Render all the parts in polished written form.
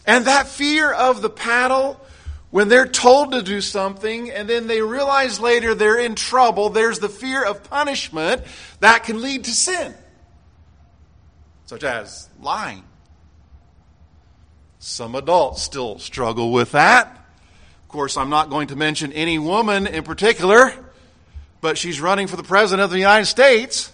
And that fear of the paddle, when they're told to do something and then they realize later they're in trouble, there's the fear of punishment that can lead to sin, such as lying. Some adults still struggle with that. Of course, I'm not going to mention any woman in particular, but she's running for the President of the United States.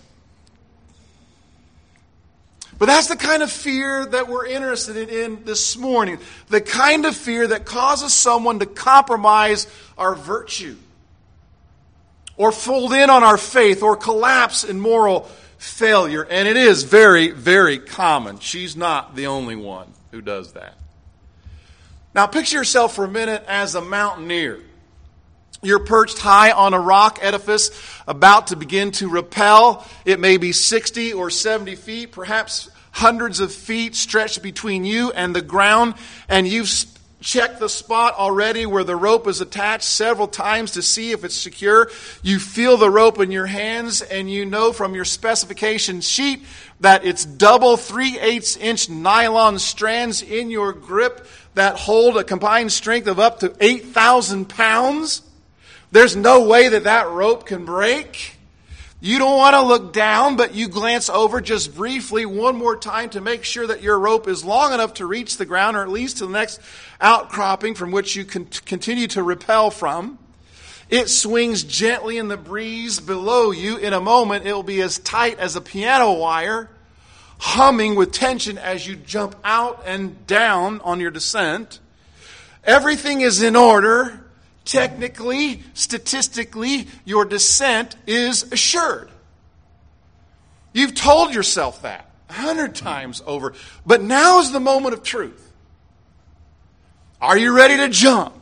But that's the kind of fear that we're interested in this morning. The kind of fear that causes someone to compromise our virtue, or fold in on our faith, or collapse in moral failure. And it is very, very common. She's not the only one who does that. Now picture yourself for a minute as a mountaineer. You're perched high on a rock edifice, about to begin to rappel. It may be 60 or 70 feet, perhaps hundreds of feet stretched between you and the ground, and you've checked the spot already where the rope is attached several times to see if it's secure. You feel the rope in your hands, and you know from your specification sheet that it's double 3/8 inch nylon strands in your grip that hold a combined strength of up to 8,000 pounds. There's no way that rope can break. You don't want to look down, but you glance over just briefly one more time to make sure that your rope is long enough to reach the ground, or at least to the next outcropping from which you can continue to rappel from. It swings gently in the breeze below you. In a moment, it will be as tight as a piano wire, humming with tension as you jump out and down on your descent. Everything is in order. Technically, statistically, your descent is assured. You've told yourself that 100 times over. But now is the moment of truth. Are you ready to jump?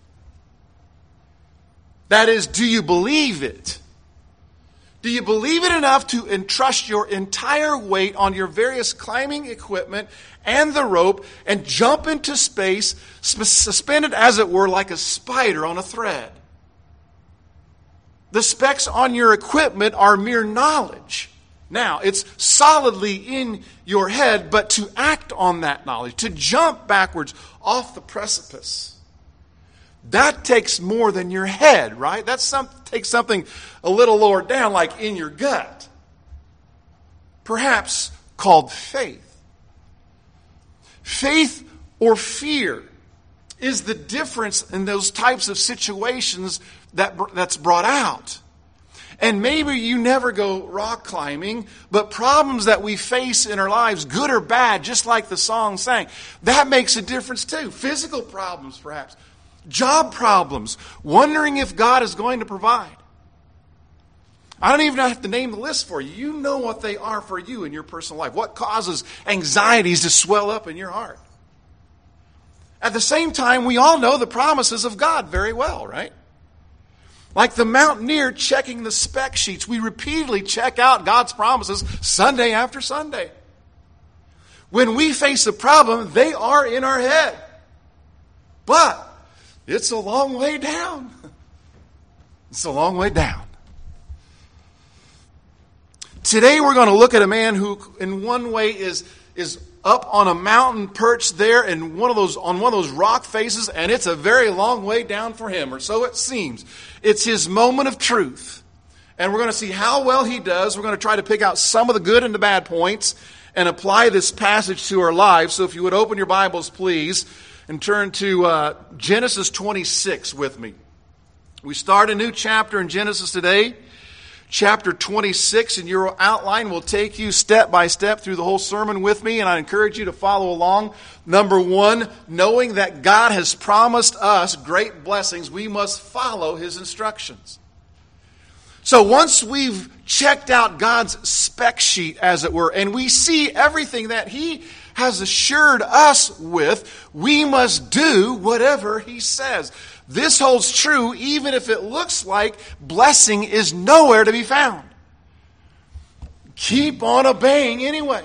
That is, do you believe it? Do you believe it enough to entrust your entire weight on your various climbing equipment and the rope and jump into space, suspended as it were like a spider on a thread? The specs on your equipment are mere knowledge. Now, it's solidly in your head, but to act on that knowledge, to jump backwards off the precipice, that takes more than your head, right? That takes something a little lower down, like in your gut. Perhaps called faith. Faith or fear is the difference in those types of situations that's brought out. And maybe you never go rock climbing, but problems that we face in our lives, good or bad, just like the song sang, that makes a difference too. Physical problems, perhaps. Job problems. Wondering if God is going to provide. I don't even have to name the list for you. You know what they are for you in your personal life. What causes anxieties to swell up in your heart. At the same time, we all know the promises of God very well, right? Like the mountaineer checking the spec sheets, we repeatedly check out God's promises Sunday after Sunday. When we face a problem, they are in our head. But it's a long way down. It's a long way down. Today we're going to look at a man who in one way is up on a mountain perched there on one of those rock faces, and it's a very long way down for him, or so it seems. It's his moment of truth. And we're going to see how well he does. We're going to try to pick out some of the good and the bad points and apply this passage to our lives. So if you would open your Bibles, please, and turn to Genesis 26 with me. We start a new chapter in Genesis today, chapter 26, and your outline will take you step by step through the whole sermon with me, and I encourage you to follow along. Number one, knowing that God has promised us great blessings, we must follow His instructions. So once we've checked out God's spec sheet, as it were, and we see everything that He has assured us with, we must do whatever He says. This holds true even if it looks like blessing is nowhere to be found. Keep on obeying anyway.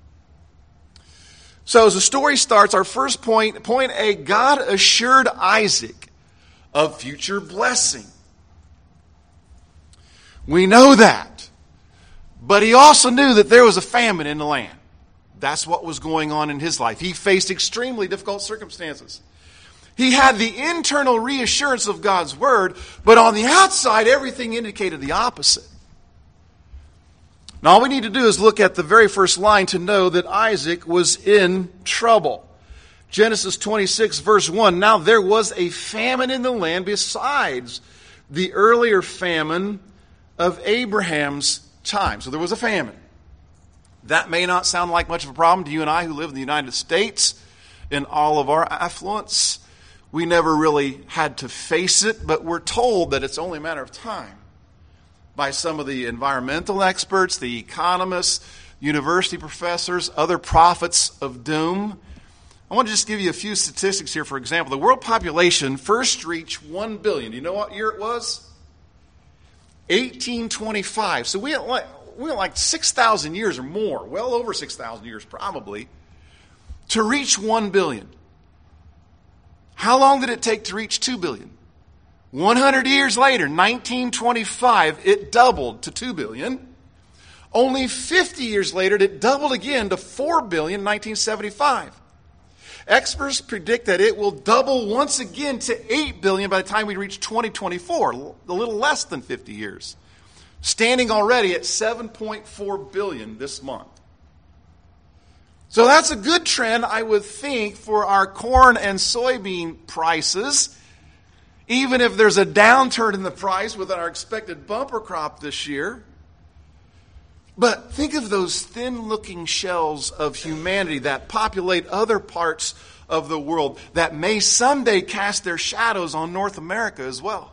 So as the story starts, our first point A, God assured Isaac of future blessing. We know that. But he also knew that there was a famine in the land. That's what was going on in his life. He faced extremely difficult circumstances. He had the internal reassurance of God's word, but on the outside, everything indicated the opposite. Now, all we need to do is look at the very first line to know that Isaac was in trouble. Genesis 26, verse 1, now there was a famine in the land besides the earlier famine of Abraham's time. So there was a famine. That may not sound like much of a problem to you and I who live in the United States in all of our affluence. We never really had to face it, but we're told that it's only a matter of time by some of the environmental experts, the economists, university professors, other prophets of doom. I want to just give you a few statistics here. For example, the world population first reached 1 billion. You know what year it was? 1825. So we had like 6,000 years or more, well over 6,000 years probably, to reach 1 billion. How long did it take to reach 2 billion? 100 years later, 1925, it doubled to 2 billion. Only 50 years later, it doubled again to 4 billion in 1975. Experts predict that it will double once again to 8 billion by the time we reach 2024, a little less than 50 years. Standing already at 7.4 billion this month. So that's a good trend, I would think, for our corn and soybean prices. Even if there's a downturn in the price with our expected bumper crop this year. But think of those thin-looking shells of humanity that populate other parts of the world that may someday cast their shadows on North America as well.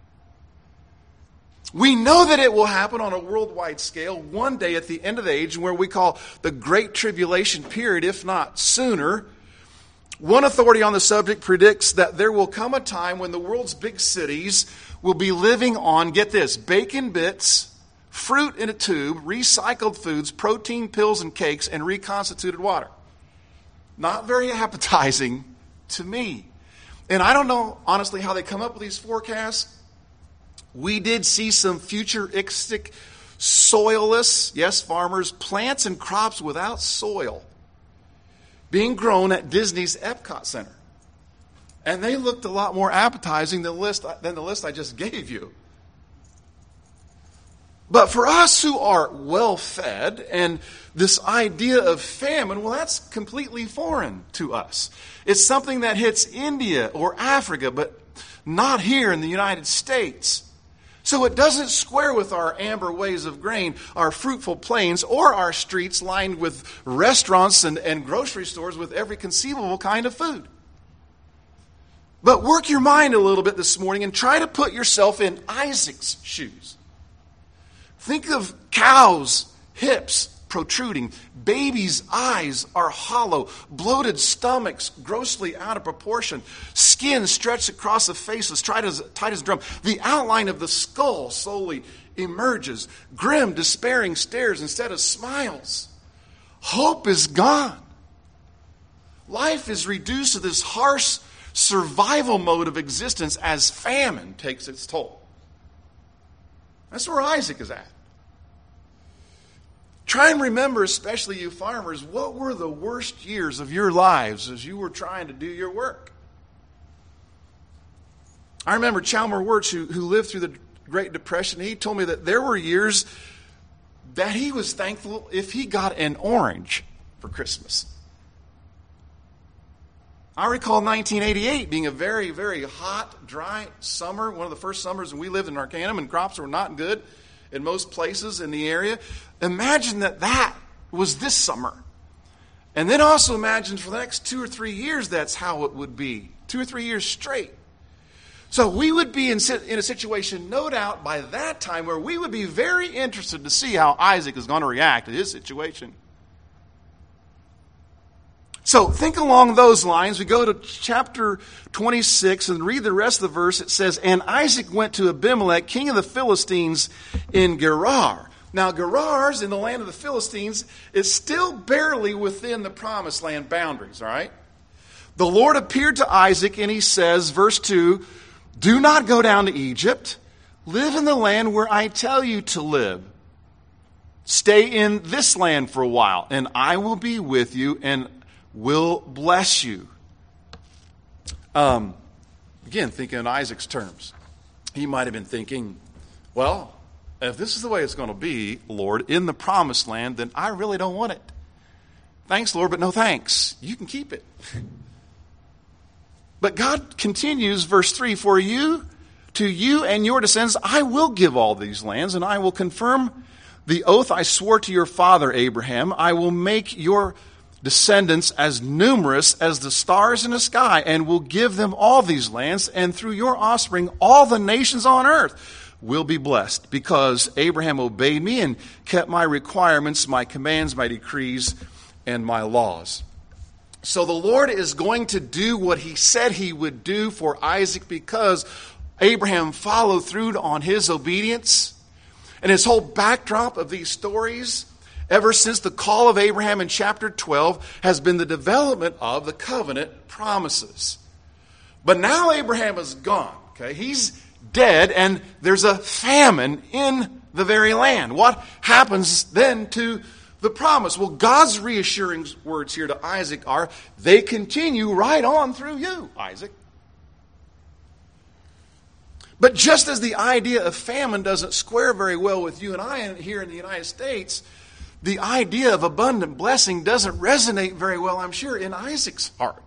We know that it will happen on a worldwide scale one day at the end of the age, where we call the Great Tribulation period, if not sooner. One authority on the subject predicts that there will come a time when the world's big cities will be living on, get this, bacon bits, fruit in a tube, recycled foods, protein pills and cakes, and reconstituted water. Not very appetizing to me. And I don't know, honestly, how they come up with these forecasts. We did see some futuristic soilless, yes, farmers, plants and crops without soil being grown at Disney's Epcot Center. And they looked a lot more appetizing than the list I just gave you. But for us who are well-fed, and this idea of famine, well, that's completely foreign to us. It's something that hits India or Africa, but not here in the United States. So it doesn't square with our amber ways of grain, our fruitful plains, or our streets lined with restaurants and grocery stores with every conceivable kind of food. But work your mind a little bit this morning and try to put yourself in Isaac's shoes. Think of cows' hips protruding. Babies' eyes are hollow. Bloated stomachs grossly out of proportion. Skin stretched across the face as tight as a drum. The outline of the skull slowly emerges. Grim, despairing stares instead of smiles. Hope is gone. Life is reduced to this harsh survival mode of existence as famine takes its toll. That's where Isaac is at. Try and remember, especially you farmers, what were the worst years of your lives as you were trying to do your work? I remember Chalmer Wirtz, who lived through the Great Depression. He told me that there were years that he was thankful if he got an orange for Christmas. I recall 1988 being a very, very hot, dry summer, one of the first summers when we lived in Arcanum, and crops were not good in most places in the area. Imagine that was this summer. And then also imagine for the next 2 or 3 years that's how it would be. 2 or 3 years straight. So we would be in a situation, no doubt, by that time where we would be very interested to see how Isaac is going to react to his situation. So think along those lines. We go to chapter 26 and read the rest of the verse. It says, and Isaac went to Abimelech, king of the Philistines, in Gerar. Now, Gerar's in the land of the Philistines is still barely within the promised land boundaries, all right? The Lord appeared to Isaac and he says, verse 2, do not go down to Egypt. Live in the land where I tell you to live. Stay in this land for a while, and I will be with you and will bless you. Again, thinking in Isaac's terms. He might have been thinking, well, if this is the way it's going to be, Lord, in the promised land, then I really don't want it. Thanks, Lord, but no thanks. You can keep it. But God continues, verse 3, for you, to you and your descendants, I will give all these lands, and I will confirm the oath I swore to your father Abraham. I will make your descendants as numerous as the stars in the sky, and will give them all these lands, and through your offspring all the nations on earth will be blessed, because Abraham obeyed me and kept my requirements, my commands, my decrees, and my laws. So the Lord is going to do what he said he would do for Isaac, because Abraham followed through on his obedience. And his whole backdrop of these stories, ever since the call of Abraham in chapter 12, has been the development of the covenant promises. But now Abraham is gone. Okay, he's dead, and there's a famine in the very land. What happens then to the promise? Well, God's reassuring words here to Isaac are, they continue right on through you, Isaac. But just as the idea of famine doesn't square very well with you and I here in the United States, the idea of abundant blessing doesn't resonate very well, I'm sure, in Isaac's heart.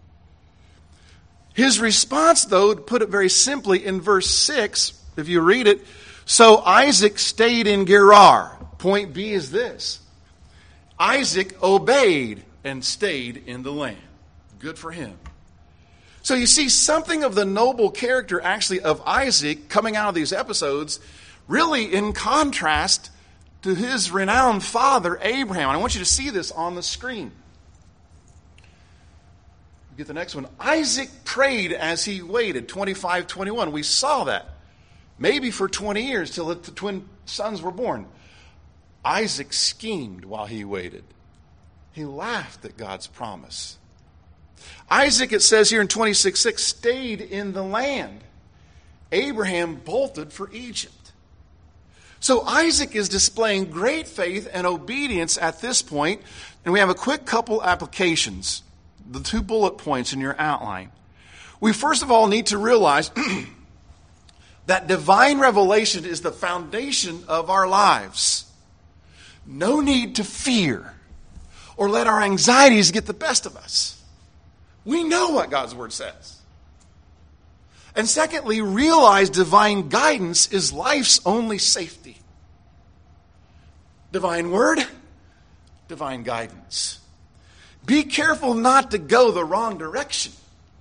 His response, though, to put it very simply, in verse 6, if you read it, so Isaac stayed in Gerar. Point B is this: Isaac obeyed and stayed in the land. Good for him. So you see something of the noble character, actually, of Isaac coming out of these episodes, really in contrast to his renowned father, Abraham. And I want you to see this on the screen. Get the next one. Isaac prayed as he waited, 25:21. We saw that. Maybe for 20 years till the twin sons were born. Isaac schemed while he waited. He laughed at God's promise. Isaac, it says here in 26:6, stayed in the land. Abraham bolted for Egypt. So Isaac is displaying great faith and obedience at this point, and we have a quick couple applications. The 2 bullet points in your outline. We first of all need to realize that divine revelation is the foundation of our lives. No need to fear or let our anxieties get the best of us. We know what God's word says. And secondly, realize divine guidance is life's only safety. Divine word, divine guidance. Be careful not to go the wrong direction.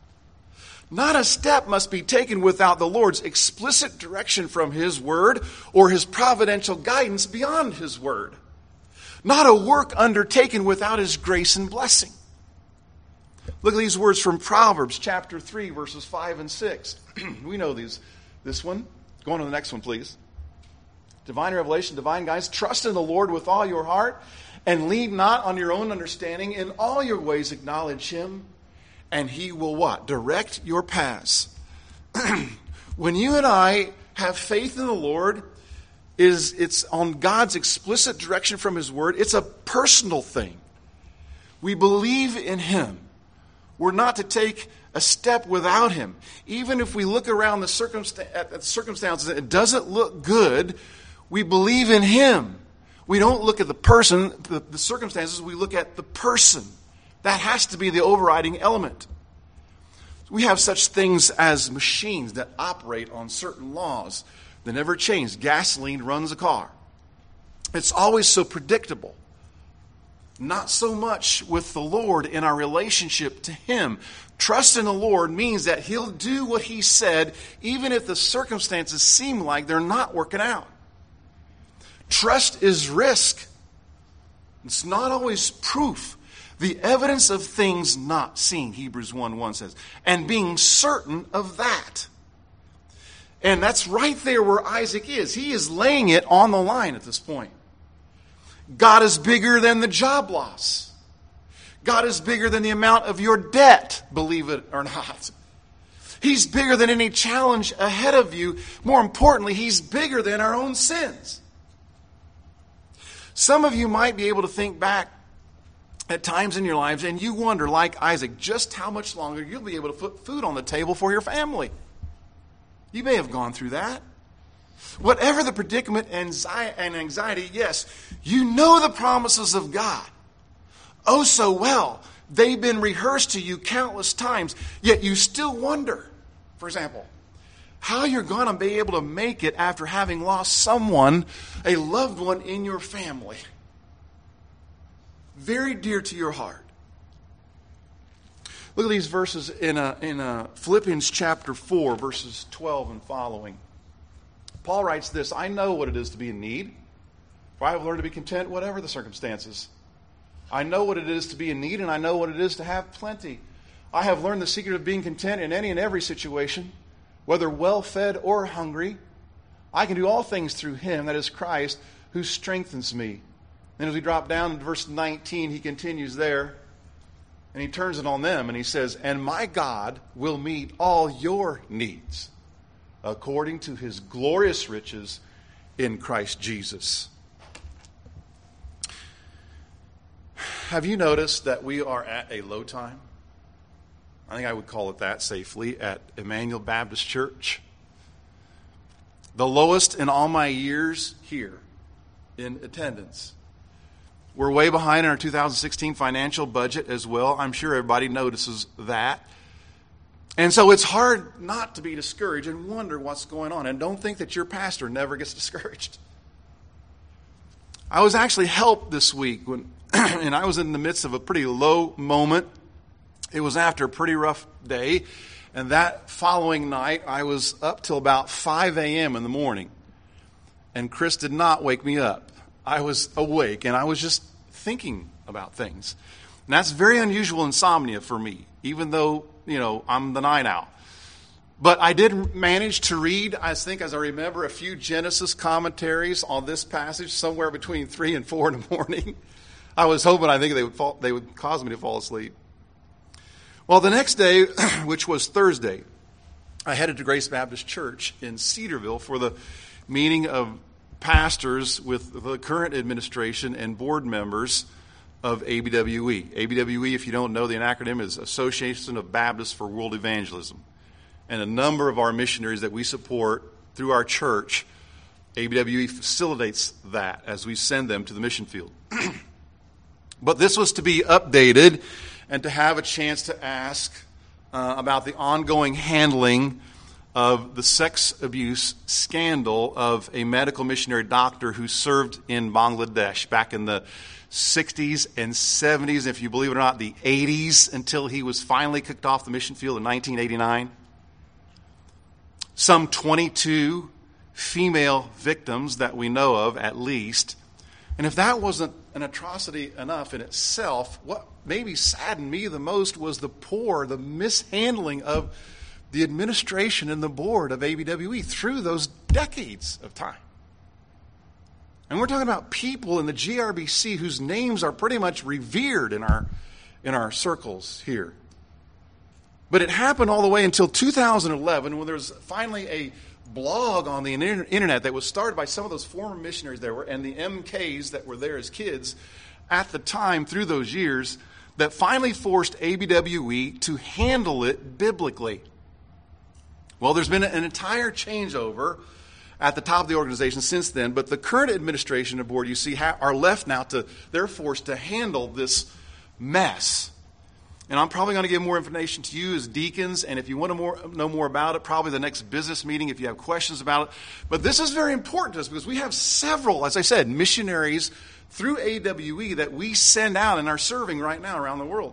Not a step must be taken without the Lord's explicit direction from his word or his providential guidance beyond his word. Not a work undertaken without his grace and blessing. Look at these words from Proverbs chapter 3, verses 5 and 6. We know these. This one. Go on to the next one, please. Divine revelation, divine guidance. Trust in the Lord with all your heart, and lean not on your own understanding. In all your ways acknowledge him, and he will what? Direct your paths. When you and I have faith in the Lord, it's on God's explicit direction from his word. It's a personal thing. We believe in him. We're not to take a step without him. Even if we look around at the circumstances and it doesn't look good, we believe in him. We don't look at the person, the circumstances, we look at the person. That has to be the overriding element. We have such things as machines that operate on certain laws that never change. Gasoline runs a car. It's always so predictable. Not so much with the Lord in our relationship to him. Trust in the Lord means that he'll do what he said, even if the circumstances seem like they're not working out. Trust is risk. It's not always proof. The evidence of things not seen, Hebrews 1:1 says, and being certain of that. And that's right there where Isaac is. He is laying it on the line at this point. God is bigger than the job loss. God is bigger than the amount of your debt, believe it or not. He's bigger than any challenge ahead of you. More importantly, he's bigger than our own sins. Some of you might be able to think back at times in your lives and you wonder, like Isaac, just how much longer you'll be able to put food on the table for your family. You may have gone through that. Whatever the predicament and anxiety, yes, you know the promises of God. Oh, so well. They've been rehearsed to you countless times, yet you still wonder, for example, how you're going to be able to make it after having lost someone, a loved one in your family, very dear to your heart. Look at these verses in Philippians chapter 4, verses 12 and following. Paul writes this, I know what it is to be in need, for I have learned to be content whatever the circumstances. I know what it is to be in need, and I know what it is to have plenty. I have learned the secret of being content in any and every situation, whether well-fed or hungry. I can do all things through him, that is Christ, who strengthens me. Then as we drop down to verse 19, he continues there, and he turns it on them, and he says, and my God will meet all your needs according to his glorious riches in Christ Jesus. Have you noticed that we are at a low time? I think I would call it that safely at Emmanuel Baptist Church. The lowest in all my years here in attendance. We're way behind in our 2016 financial budget as well. I'm sure everybody notices that. And so it's hard not to be discouraged and wonder what's going on. And don't think that your pastor never gets discouraged. I was actually helped this week when and I was in the midst of a pretty low moment. It was after a pretty rough day. And that following night, I was up till about 5 a.m. in the morning. And Chris did not wake me up. I was awake, and I was just thinking about things. And that's very unusual insomnia for me, even though, I'm the night owl. But I did manage to read, as I remember, a few Genesis commentaries on this passage somewhere between 3 and 4 in the morning. I was hoping, they would cause me to fall asleep. Well, the next day, which was Thursday, I headed to Grace Baptist Church in Cedarville for the meeting of pastors with the current administration and board members of ABWE. ABWE, if you don't know, the acronym is Association of Baptists for World Evangelism. And a number of our missionaries that we support through our church, ABWE facilitates that as we send them to the mission field. But this was to be updated and to have a chance to ask about the ongoing handling of the sex abuse scandal of a medical missionary doctor who served in Bangladesh back in the 60s and 70s, if you believe it or not, the 80s, until he was finally kicked off the mission field in 1989. Some 22 female victims that we know of, at least. And if that wasn't an atrocity enough in itself, what maybe saddened me the most was the mishandling of the administration and the board of ABWE through those decades of time. And we're talking about people in the GRBC whose names are pretty much revered in our circles here. But it happened all the way until 2011 when there was finally a blog on the internet that was started by some of those former missionaries there were and the MKs that were there as kids at the time through those years that finally forced ABWE to handle it biblically. Well, there's been an entire changeover at the top of the organization since then, but the current administration and board, you see, are left now they're forced to handle this mess. And I'm probably going to give more information to you as deacons, and if you want to know more about it, probably the next business meeting if you have questions about it. But this is very important to us because we have several, as I said, missionaries through AWE that we send out and are serving right now around the world.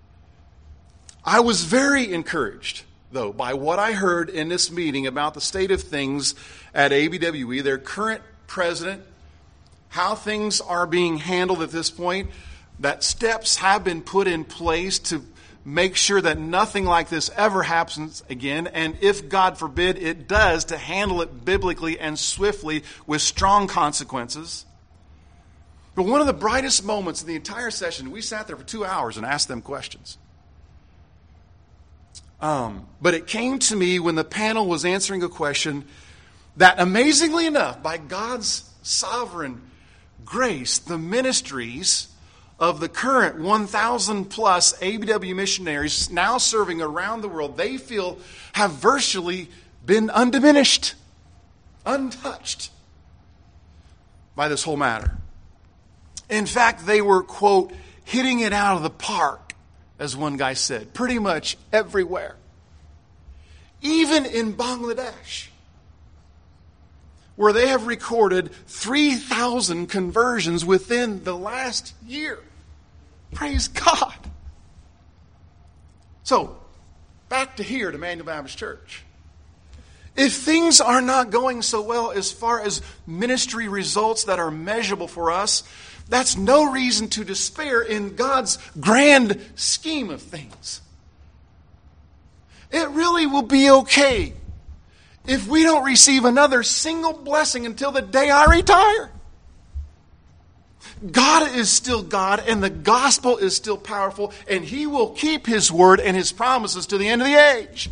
I was very encouraged, though, by what I heard in this meeting about the state of things at ABWE, their current president, how things are being handled at this point, that steps have been put in place to make sure that nothing like this ever happens again, and if, God forbid, it does, to handle it biblically and swiftly with strong consequences. But one of the brightest moments in the entire session, we sat there for 2 hours and asked them questions. But it came to me when the panel was answering a question that, amazingly enough, by God's sovereign grace, the ministries of the current 1,000 plus ABW missionaries now serving around the world, they feel have virtually been undiminished, untouched by this whole matter. In fact, they were, quote, hitting it out of the park, as one guy said, pretty much everywhere. Even in Bangladesh, where they have recorded 3,000 conversions within the last year. Praise God. So, back to here, to Emmanuel Baptist Church. If things are not going so well as far as ministry results that are measurable for us, that's no reason to despair in God's grand scheme of things. It really will be okay if we don't receive another single blessing until the day I retire. God is still God, and the gospel is still powerful, and He will keep His word and His promises to the end of the age.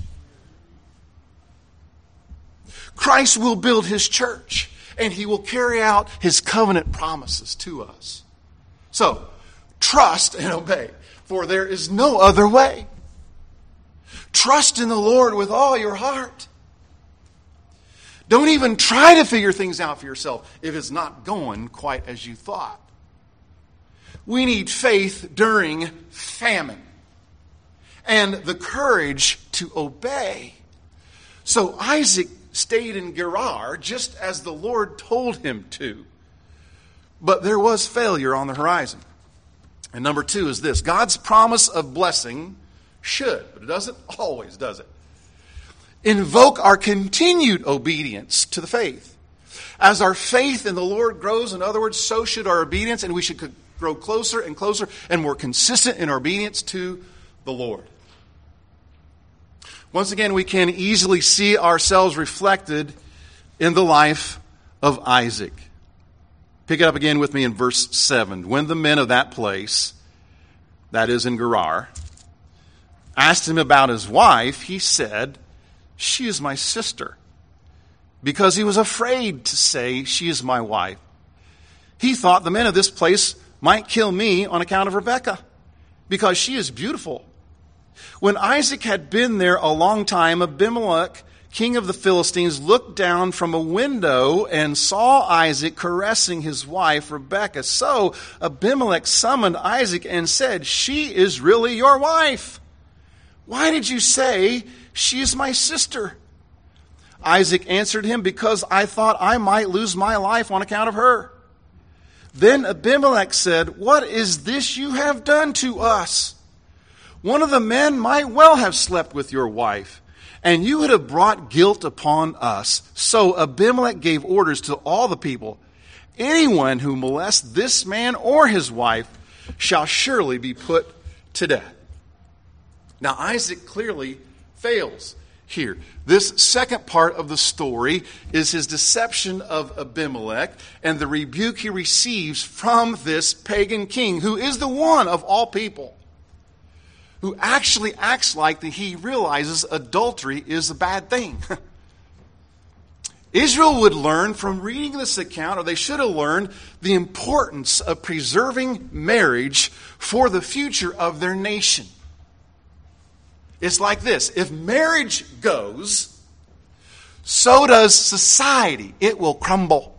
Christ will build His church, and He will carry out His covenant promises to us. So, trust and obey, for there is no other way. Trust in the Lord with all your heart. Don't even try to figure things out for yourself if it's not going quite as you thought. We need faith during famine and the courage to obey. So Isaac stayed in Gerar just as the Lord told him to. But there was failure on the horizon. And number 2 is this: God's promise of blessing should, but it doesn't always, does it? Invoke our continued obedience to the faith. As our faith in the Lord grows, in other words, so should our obedience, and we should grow closer and closer and more consistent in our obedience to the Lord. Once again, we can easily see ourselves reflected in the life of Isaac. Pick it up again with me in verse 7. When the men of that place, that is in Gerar, asked him about his wife, he said, "She is my sister," because he was afraid to say, "She is my wife." He thought the men of this place might kill me on account of Rebekah, because she is beautiful. When Isaac had been there a long time, Abimelech, king of the Philistines, looked down from a window and saw Isaac caressing his wife Rebekah. So Abimelech summoned Isaac and said, "She is really your wife. Why did you say, 'She is my sister'?" Isaac answered him, "Because I thought I might lose my life on account of her." Then Abimelech said, "What is this you have done to us? One of the men might well have slept with your wife, and you would have brought guilt upon us." So Abimelech gave orders to all the people, "Anyone who molests this man or his wife shall surely be put to death." Now Isaac clearly fails here. This second part of the story is his deception of Abimelech and the rebuke he receives from this pagan king, who is the one of all people who actually acts like that he realizes adultery is a bad thing. Israel would learn from reading this account, or they should have learned, the importance of preserving marriage for the future of their nation. It's like this: if marriage goes, so does society. It will crumble.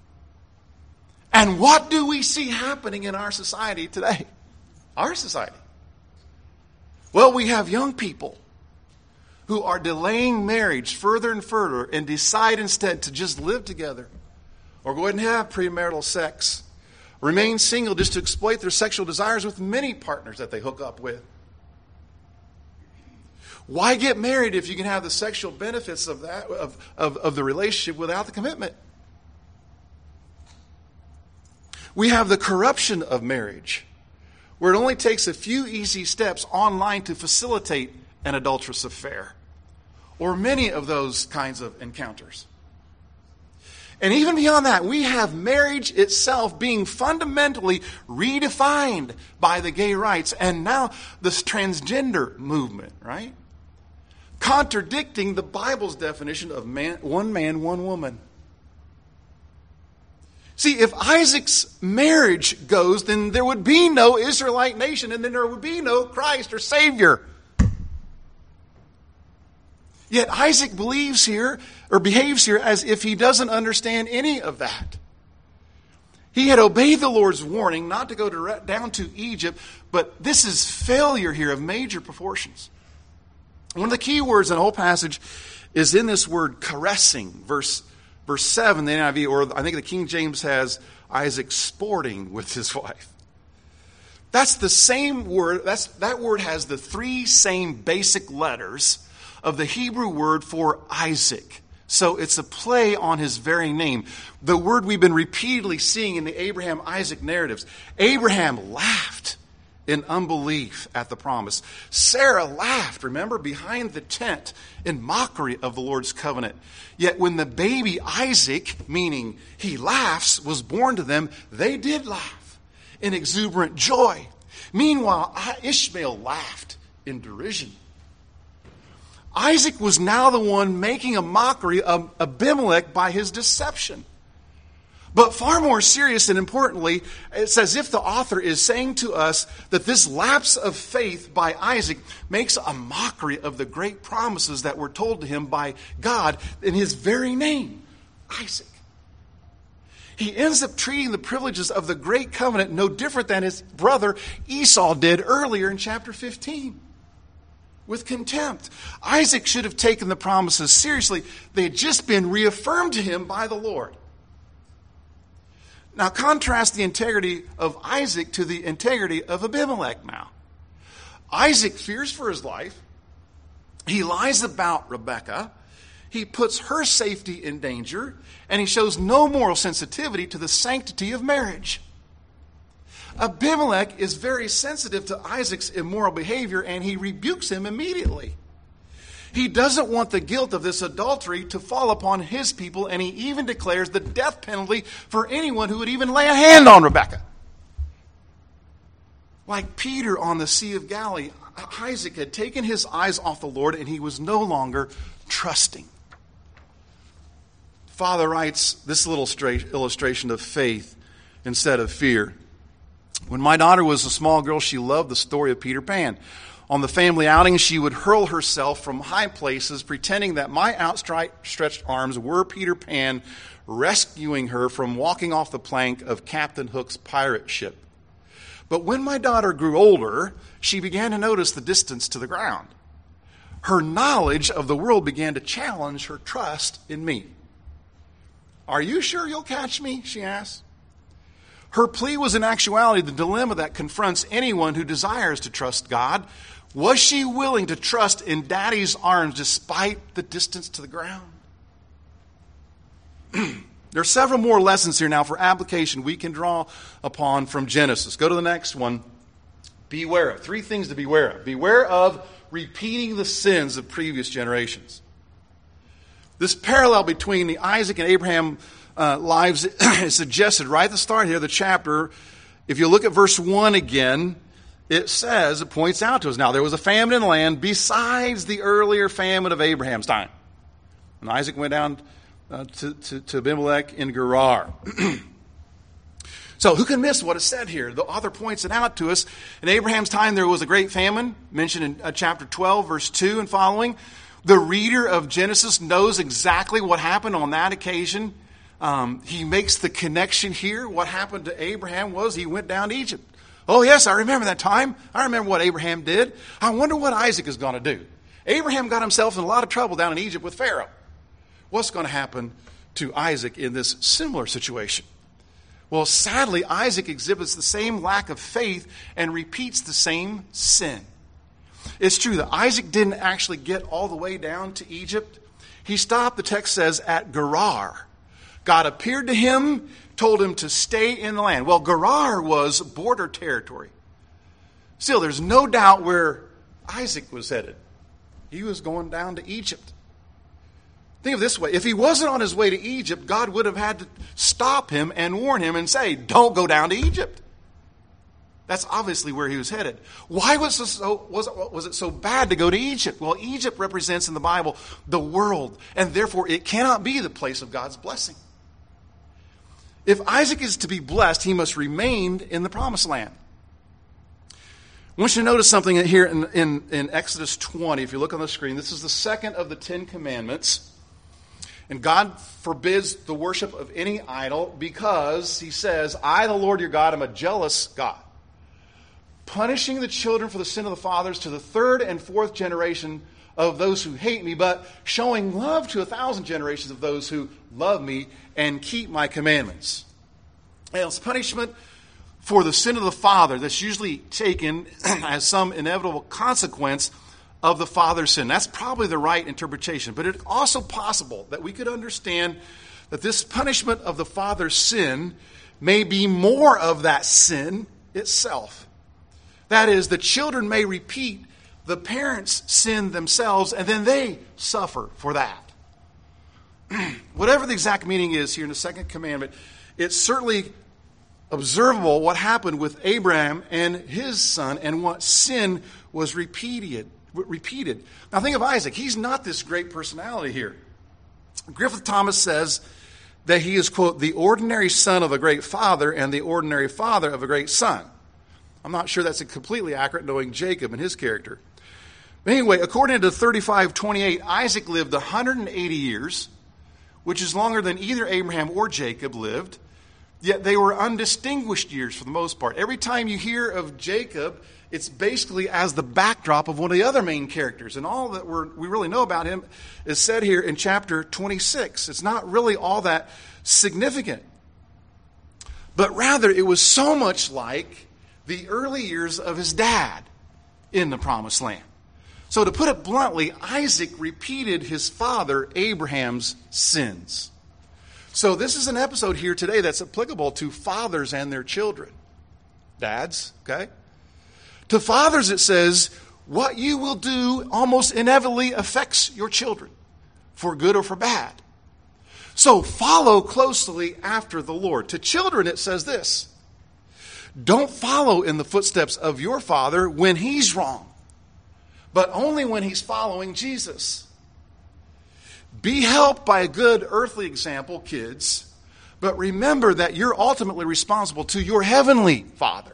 And what do we see happening in our society today? Our society. Well, we have young people who are delaying marriage further and further and decide instead to just live together or go ahead and have premarital sex, remain single just to exploit their sexual desires with many partners that they hook up with. Why get married if you can have the sexual benefits of that of the relationship without the commitment? We have the corruption of marriage, where it only takes a few easy steps online to facilitate an adulterous affair, or many of those kinds of encounters. And even beyond that, we have marriage itself being fundamentally redefined by the gay rights, and now this transgender movement, right? Contradicting the Bible's definition of one man, one woman. See, if Isaac's marriage goes, then there would be no Israelite nation, and then there would be no Christ or Savior. Yet Isaac believes here, or behaves here, as if he doesn't understand any of that. He had obeyed the Lord's warning not to go down to Egypt, but this is failure here of major proportions. One of the key words in the whole passage is in this word caressing, verse 7, the NIV, or I think the King James has Isaac sporting with his wife. That's the same word. That word has the three same basic letters of the Hebrew word for Isaac. So it's a play on his very name. The word we've been repeatedly seeing in the Abraham-Isaac narratives. Abraham laughed in unbelief at the promise. Sarah laughed, remember, behind the tent in mockery of the Lord's covenant. Yet when the baby Isaac, meaning he laughs, was born to them, they did laugh in exuberant joy. Meanwhile, Ishmael laughed in derision. Isaac was now the one making a mockery of Abimelech by his deception. But far more serious and importantly, it's as if the author is saying to us that this lapse of faith by Isaac makes a mockery of the great promises that were told to him by God in his very name, Isaac. He ends up treating the privileges of the great covenant no different than his brother Esau did earlier in chapter 15. With contempt. Isaac should have taken the promises seriously. They had just been reaffirmed to him by the Lord. Now contrast the integrity of Isaac to the integrity of Abimelech now. Isaac fears for his life. He lies about Rebekah. He puts her safety in danger. And he shows no moral sensitivity to the sanctity of marriage. Abimelech is very sensitive to Isaac's immoral behavior, and he rebukes him immediately. He doesn't want the guilt of this adultery to fall upon his people, and he even declares the death penalty for anyone who would even lay a hand on Rebekah. Like Peter on the Sea of Galilee, Isaac had taken his eyes off the Lord, and he was no longer trusting. Father writes this little illustration of faith instead of fear. When my daughter was a small girl, she loved the story of Peter Pan. On the family outing, she would hurl herself from high places, pretending that my outstretched arms were Peter Pan, rescuing her from walking off the plank of Captain Hook's pirate ship. But when my daughter grew older, she began to notice the distance to the ground. Her knowledge of the world began to challenge her trust in me. "Are you sure you'll catch me?" she asked. Her plea was in actuality the dilemma that confronts anyone who desires to trust God. Was she willing to trust in Daddy's arms despite the distance to the ground? There are several more lessons here now for application we can draw upon from Genesis. Go to the next one. Beware of. 3 things to beware of. Beware of repeating the sins of previous generations. This parallel between the Isaac and Abraham lives is suggested right at the start here of the chapter. If you look at verse 1 again, it points out to us, now there was a famine in the land besides the earlier famine of Abraham's time. And Isaac went down to Abimelech in Gerar. So who can miss what is said here? The author points it out to us. In Abraham's time there was a great famine, mentioned in chapter 12, verse 2 and following. The reader of Genesis knows exactly what happened on that occasion. He makes the connection here. What happened to Abraham was he went down to Egypt. Oh, yes, I remember that time. I remember what Abraham did. I wonder what Isaac is going to do. Abraham got himself in a lot of trouble down in Egypt with Pharaoh. What's going to happen to Isaac in this similar situation? Well, sadly, Isaac exhibits the same lack of faith and repeats the same sin. It's true that Isaac didn't actually get all the way down to Egypt. He stopped, the text says, at Gerar. God appeared to him, told him to stay in the land. Well, Gerar was border territory. Still, there's no doubt where Isaac was headed. He was going down to Egypt. Think of it this way. If he wasn't on his way to Egypt, God would have had to stop him and warn him and say, don't go down to Egypt. That's obviously where he was headed. Why was it so bad to go to Egypt? Well, Egypt represents in the Bible the world, and therefore it cannot be the place of God's blessing. If Isaac is to be blessed, he must remain in the promised land. I want you to notice something here in Exodus 20. If you look on the screen, this is the second of the 10 commandments. And God forbids the worship of any idol because he says, I, the Lord your God, am a jealous God, punishing the children for the sin of the fathers to the third and fourth generation of those who hate me, but showing love to 1,000 generations of those who love me and keep my commandments. And it's punishment for the sin of the father that's usually taken as some inevitable consequence of the father's sin. That's probably the right interpretation. But it's also possible that we could understand that this punishment of the father's sin may be more of that sin itself. That is, the children may repeat the parents' sin themselves, and then they suffer for that. Whatever the exact meaning is here in the second commandment, it's certainly observable what happened with Abraham and his son and what sin was repeated. Now think of Isaac. He's not this great personality here. Griffith Thomas says that he is, quote, the ordinary son of a great father and the ordinary father of a great son. I'm not sure that's completely accurate, knowing Jacob and his character. But anyway, according to 35:28, Isaac lived 180 years, which is longer than either Abraham or Jacob lived. Yet they were undistinguished years for the most part. Every time you hear of Jacob, it's basically as the backdrop of one of the other main characters. And all that we really know about him is said here in chapter 26. It's not really all that significant. But rather, it was so much like the early years of his dad in the promised land. So to put it bluntly, Isaac repeated his father Abraham's sins. So this is an episode here today that's applicable to fathers and their children. Dads, okay? To fathers it says, what you will do almost inevitably affects your children, for good or for bad. So follow closely after the Lord. To children it says this, don't follow in the footsteps of your father when he's wrong, but only when he's following Jesus. Be helped by a good earthly example, kids, but remember that you're ultimately responsible to your heavenly Father.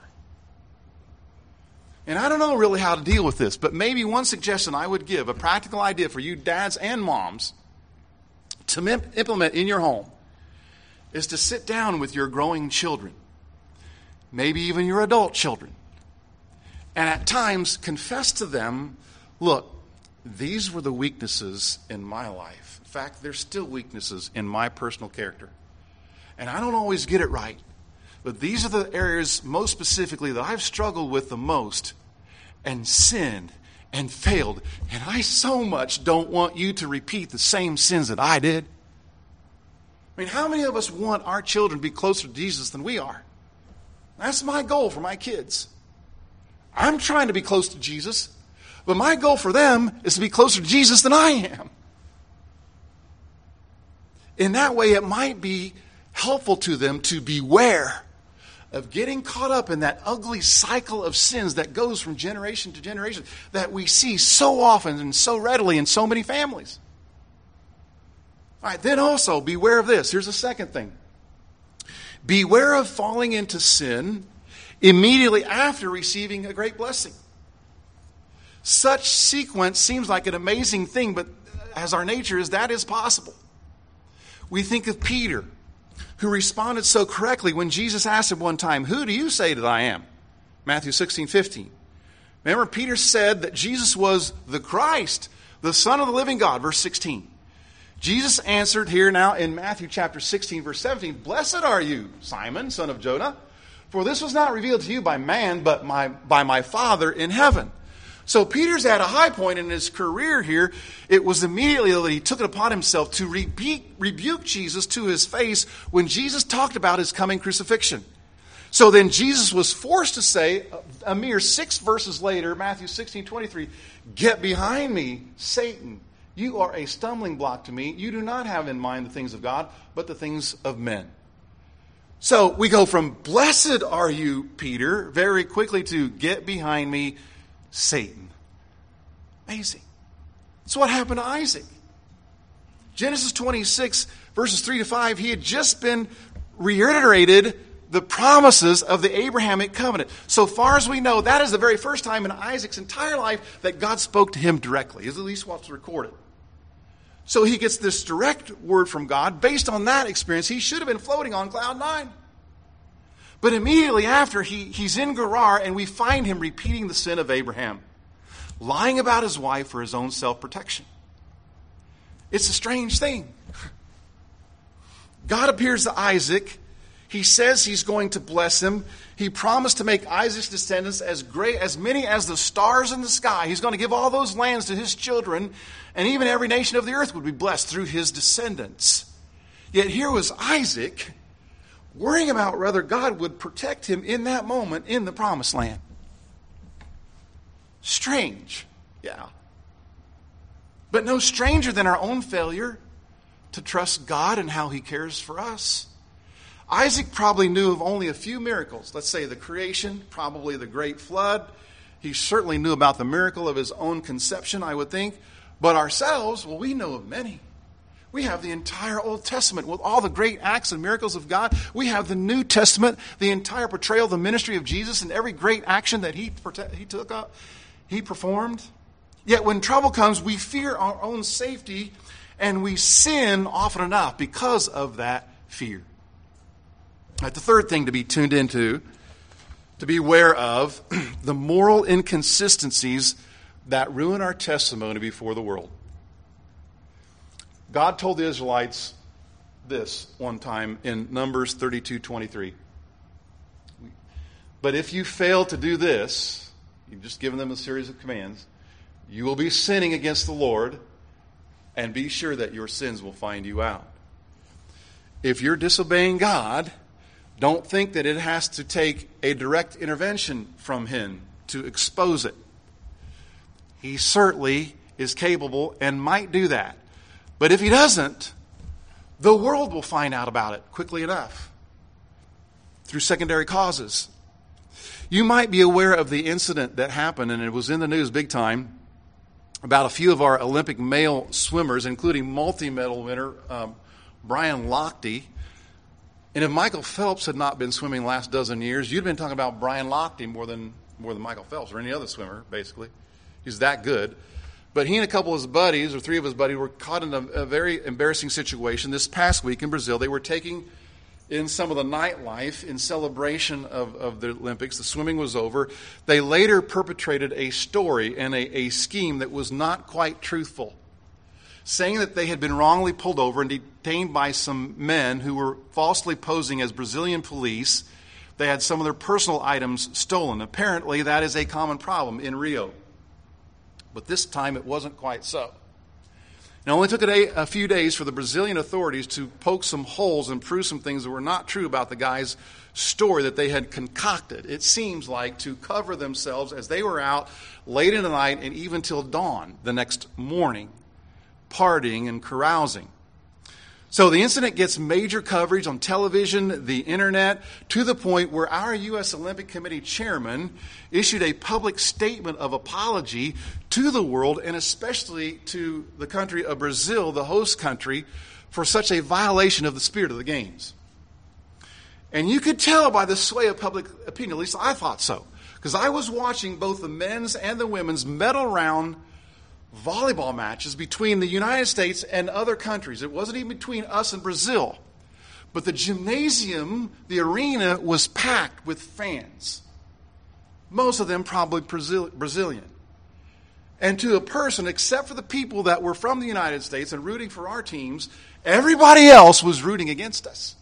And I don't know really how to deal with this, but maybe one suggestion I would give, a practical idea for you dads and moms to implement in your home, is to sit down with your growing children, maybe even your adult children, and at times confess to them, look, these were the weaknesses in my life. In fact, there's still weaknesses in my personal character. And I don't always get it right. But these are the areas most specifically that I've struggled with the most and sinned and failed. And I so much don't want you to repeat the same sins that I did. I mean, how many of us want our children to be closer to Jesus than we are? That's my goal for my kids. I'm trying to be close to Jesus. But my goal for them is to be closer to Jesus than I am. In that way, it might be helpful to them to beware of getting caught up in that ugly cycle of sins that goes from generation to generation that we see so often and so readily in so many families. All right, then also beware of this. Here's the second thing. Beware of falling into sin immediately after receiving a great blessing. Such sequence seems like an amazing thing, but as our nature is, that is possible. We think of Peter, who responded so correctly when Jesus asked him one time, who do you say that I am? Matthew 16:15. Remember, Peter said that Jesus was the Christ, the Son of the living God, verse 16. Jesus answered here now in Matthew chapter 16, verse 17, blessed are you, Simon, son of Jonah, for this was not revealed to you by man, but by my Father in heaven. So Peter's at a high point in his career here. It was immediately that he took it upon himself to rebuke Jesus to his face when Jesus talked about his coming crucifixion. So then Jesus was forced to say, a mere 6 verses later, Matthew 16:23, get behind me, Satan. You are a stumbling block to me. You do not have in mind the things of God, but the things of men. So we go from blessed are you, Peter, very quickly to get behind me, Satan. Amazing. That's what happened to Isaac. Genesis 26, verses 3 to 5, he had just been reiterated the promises of the Abrahamic covenant. So far as we know, that is the very first time in Isaac's entire life that God spoke to him directly, is at least what's recorded. So he gets this direct word from God. Based on that experience, he should have been floating on cloud 9. But immediately after, he's in Gerar, and we find him repeating the sin of Abraham, lying about his wife for his own self-protection. It's a strange thing. God appears to Isaac. He says he's going to bless him. He promised to make Isaac's descendants as great, as many as the stars in the sky. He's going to give all those lands to his children, and even every nation of the earth would be blessed through his descendants. Yet here was Isaac worrying about whether God would protect him in that moment in the promised land. Strange, yeah. But no stranger than our own failure to trust God and how he cares for us. Isaac probably knew of only a few miracles. Let's say the creation, probably the great flood. He certainly knew about the miracle of his own conception, I would think. But ourselves, well, we know of many. We have the entire Old Testament with all the great acts and miracles of God. We have the New Testament, the entire portrayal of the ministry of Jesus and every great action that he took up, he performed. Yet when trouble comes, we fear our own safety and we sin often enough because of that fear. The third thing to be tuned into, to be aware of, the moral inconsistencies that ruin our testimony before the world. God told the Israelites this one time in Numbers 32:23. But if you fail to do this, you've just given them a series of commands, you will be sinning against the Lord, and be sure that your sins will find you out. If you're disobeying God, don't think that it has to take a direct intervention from him to expose it. He certainly is capable and might do that. But if he doesn't, the world will find out about it quickly enough through secondary causes. You might be aware of the incident that happened, and it was in the news big time, about a few of our Olympic male swimmers, including multi-medal winner Brian Lochte. And if Michael Phelps had not been swimming the last dozen years, you'd been talking about Brian Lochte more than Michael Phelps or any other swimmer, basically. He's that good. But he and a couple of his buddies, or three of his buddies, were caught in a very embarrassing situation this past week in Brazil. They were taking in some of the nightlife in celebration of the Olympics. The swimming was over. They later perpetrated a story and a scheme that was not quite truthful, saying that they had been wrongly pulled over and detained by some men who were falsely posing as Brazilian police. They had some of their personal items stolen. Apparently, that is a common problem in Rio. But this time, it wasn't quite so. It only took a few days for the Brazilian authorities to poke some holes and prove some things that were not true about the guy's story that they had concocted, it seems like, to cover themselves as they were out late in the night and even till dawn the next morning, partying and carousing. So the incident gets major coverage on television, the internet, to the point where our U.S. Olympic Committee chairman issued a public statement of apology to the world, and especially to the country of Brazil, the host country, for such a violation of the spirit of the games. And you could tell by the sway of public opinion, at least I thought so, because I was watching both the men's and the women's medal round volleyball matches between the United States and other countries. It wasn't even between us and Brazil. But the gymnasium, the arena, was packed with fans. Most of them probably Brazilian. And to a person, except for the people that were from the United States and rooting for our teams, everybody else was rooting against us.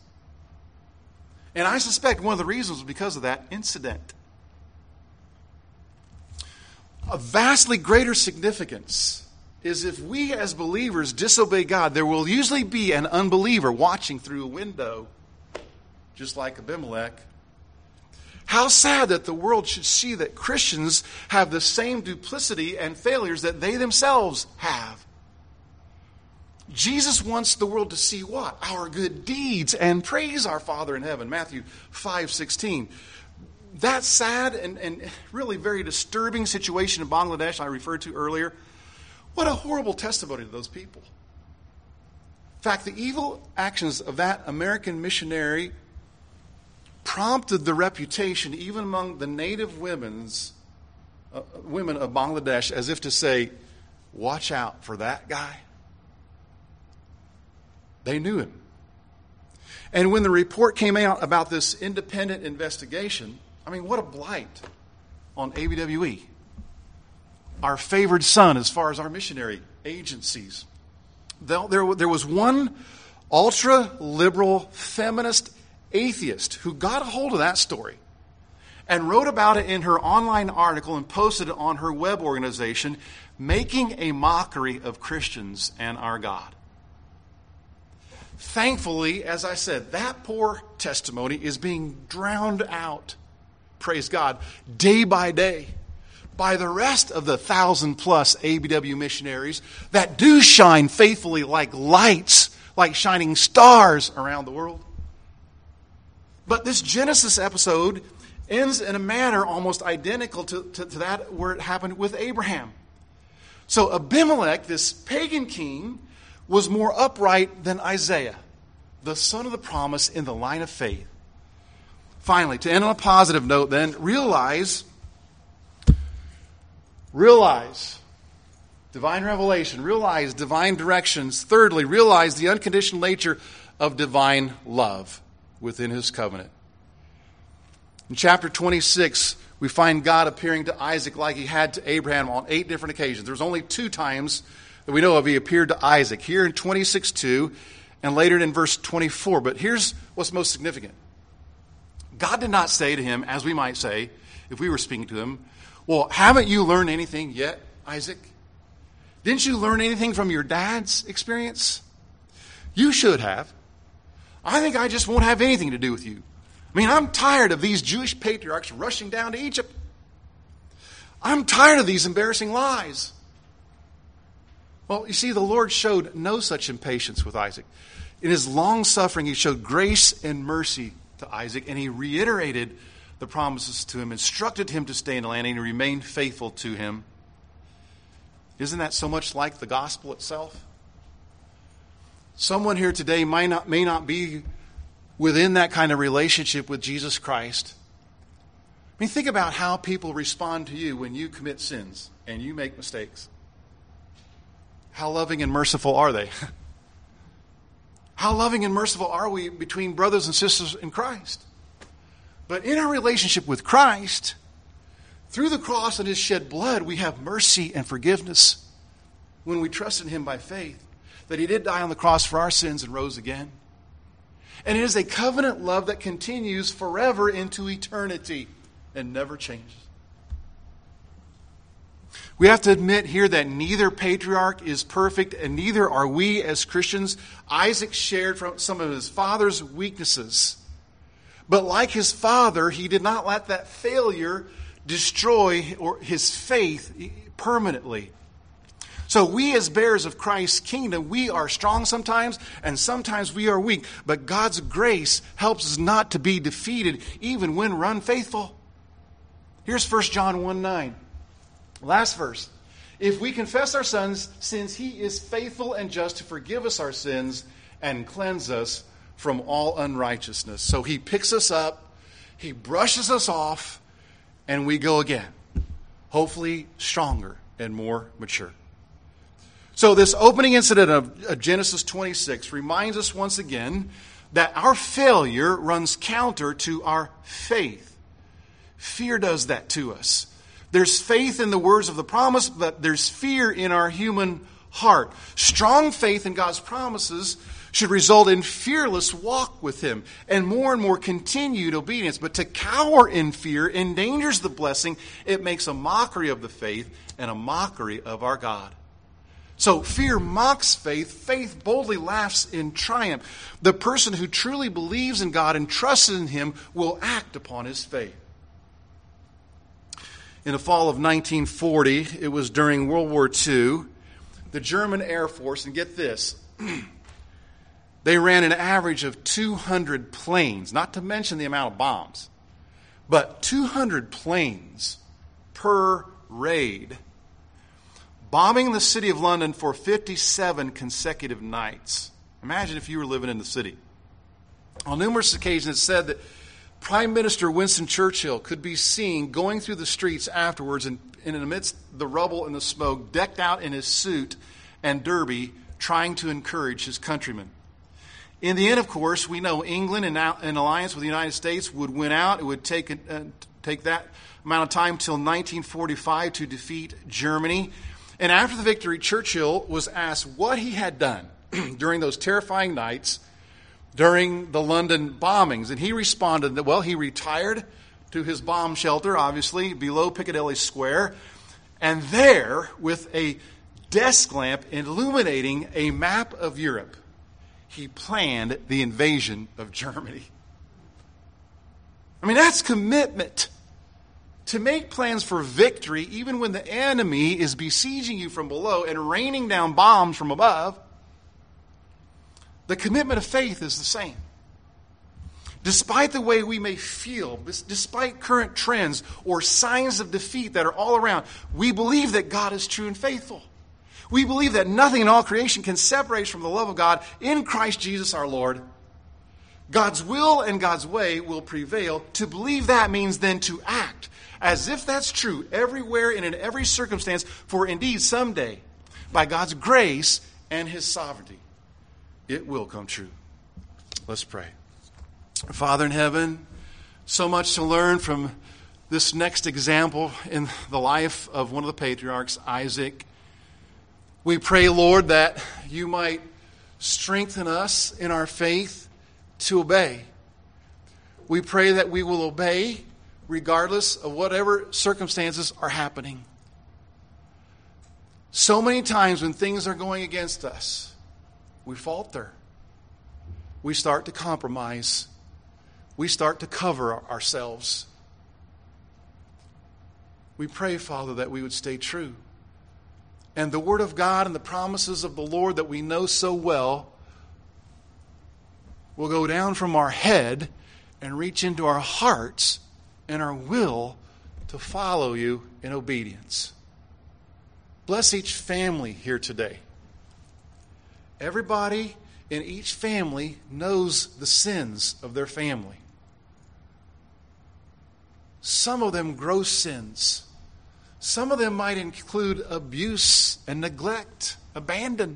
And I suspect one of the reasons was because of that incident. A vastly greater significance is if we as believers disobey God, there will usually be an unbeliever watching through a window, just like Abimelech. How sad that the world should see that Christians have the same duplicity and failures that they themselves have. Jesus wants the world to see what? Our good deeds and praise our Father in heaven. Matthew 5:16. That sad and really very disturbing situation in Bangladesh I referred to earlier, what a horrible testimony to those people. In fact, the evil actions of that American missionary prompted the reputation, even among the native women of Bangladesh, as if to say, watch out for that guy. They knew him. And when the report came out about this independent investigation, I mean, what a blight on ABWE, our favored son as far as our missionary agencies. There was one ultra-liberal feminist atheist who got a hold of that story and wrote about it in her online article and posted it on her web organization, making a mockery of Christians and our God. Thankfully, as I said, that poor testimony is being drowned out, praise God, day by day by the rest of the 1,000+ ABW missionaries that do shine faithfully like lights, like shining stars around the world. But this Genesis episode ends in a manner almost identical to that where it happened with Abraham. So Abimelech, this pagan king, was more upright than Isaiah, the son of the promise in the line of faith. Finally, to end on a positive note then, realize divine revelation, realize divine directions. Thirdly, realize the unconditional nature of divine love within his covenant. In chapter 26, we find God appearing to Isaac like he had to Abraham on 8 different occasions. There's only 2 times that we know of he appeared to Isaac, here in 26:2 and later in verse 24. But here's what's most significant. God did not say to him, as we might say, if we were speaking to him, well, haven't you learned anything yet, Isaac? Didn't you learn anything from your dad's experience? You should have. I think I just won't have anything to do with you. I mean, I'm tired of these Jewish patriarchs rushing down to Egypt. I'm tired of these embarrassing lies. Well, you see, the Lord showed no such impatience with Isaac. In his long suffering, he showed grace and mercy to Isaac, and he reiterated the promises to him, instructed him to stay in the land, and he remained faithful to him. Isn't that so much like the gospel itself? Someone here today may not be within that kind of relationship with Jesus Christ. I mean, think about how people respond to you when you commit sins and you make mistakes. How loving and merciful are they? How loving and merciful are we between brothers and sisters in Christ? But in our relationship with Christ, through the cross and his shed blood, we have mercy and forgiveness when we trust in him by faith, that he did die on the cross for our sins and rose again. And it is a covenant love that continues forever into eternity and never changes. We have to admit here that neither patriarch is perfect, and neither are we as Christians. Isaac shared from some of his father's weaknesses. But like his father, he did not let that failure destroy his faith permanently. So we as bearers of Christ's kingdom, we are strong sometimes, and sometimes we are weak. But God's grace helps us not to be defeated, even when we're unfaithful. Here's 1 John 1:9. Last verse. If we confess our sins, he is faithful and just to forgive us our sins and cleanse us from all unrighteousness. So he picks us up, he brushes us off, and we go again. Hopefully stronger and more mature. So this opening incident of Genesis 26 reminds us once again that our failure runs counter to our faith. Fear does that to us. There's faith in the words of the promise, but there's fear in our human heart. Strong faith in God's promises should result in fearless walk with him and more continued obedience. But to cower in fear endangers the blessing. It makes a mockery of the faith and a mockery of our God. So fear mocks faith. Faith boldly laughs in triumph. The person who truly believes in God and trusts in him will act upon his faith. In the fall of 1940, it was during World War II, the German Air Force, and get this, they ran an average of 200 planes, not to mention the amount of bombs, but 200 planes per raid, bombing the city of London for 57 consecutive nights. Imagine if you were living in the city. On numerous occasions, it's said that Prime Minister Winston Churchill could be seen going through the streets afterwards and amidst the rubble and the smoke, decked out in his suit and derby, trying to encourage his countrymen. In the end, of course, we know England, in alliance with the United States, would win out. It would take that amount of time till 1945 to defeat Germany. And after the victory, Churchill was asked what he had done during those terrifying nights during the London bombings. And he responded that, well, he retired to his bomb shelter, obviously, below Piccadilly Square, and there, with a desk lamp illuminating a map of Europe, he planned the invasion of Germany. I mean, that's commitment. To make plans for victory, even when the enemy is besieging you from below and raining down bombs from above, the commitment of faith is the same. Despite the way we may feel, despite current trends or signs of defeat that are all around, we believe that God is true and faithful. We believe that nothing in all creation can separate us from the love of God in Christ Jesus our Lord. God's will and God's way will prevail. To believe that means then to act as if that's true everywhere and in every circumstance, for indeed someday, by God's grace and His sovereignty, it will come true. Let's pray. Father in heaven, so much to learn from this next example in the life of one of the patriarchs, Isaac. We pray, Lord, that you might strengthen us in our faith to obey. We pray that we will obey regardless of whatever circumstances are happening. So many times when things are going against us, we falter. We start to compromise. We start to cover ourselves. We pray, Father, that we would stay true. And the Word of God and the promises of the Lord that we know so well will go down from our head and reach into our hearts and our will to follow you in obedience. Bless each family here today. Everybody in each family knows the sins of their family. Some of them gross sins. Some of them might include abuse and neglect, abandon.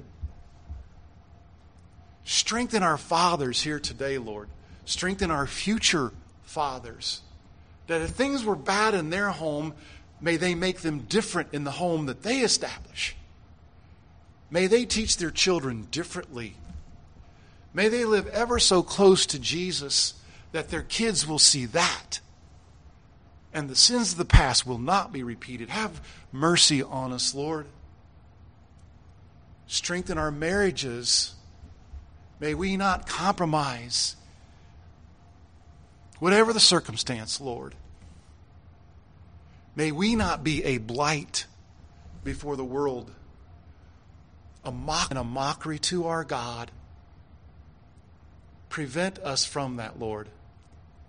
Strengthen our fathers here today, Lord. Strengthen our future fathers. That if things were bad in their home, may they make them different in the home that they establish. May they teach their children differently. May they live ever so close to Jesus that their kids will see that. And the sins of the past will not be repeated. Have mercy on us, Lord. Strengthen our marriages. May we not compromise. Whatever the circumstance, Lord. May we not be a blight before the world. A mockery to our God. Prevent us from that, Lord.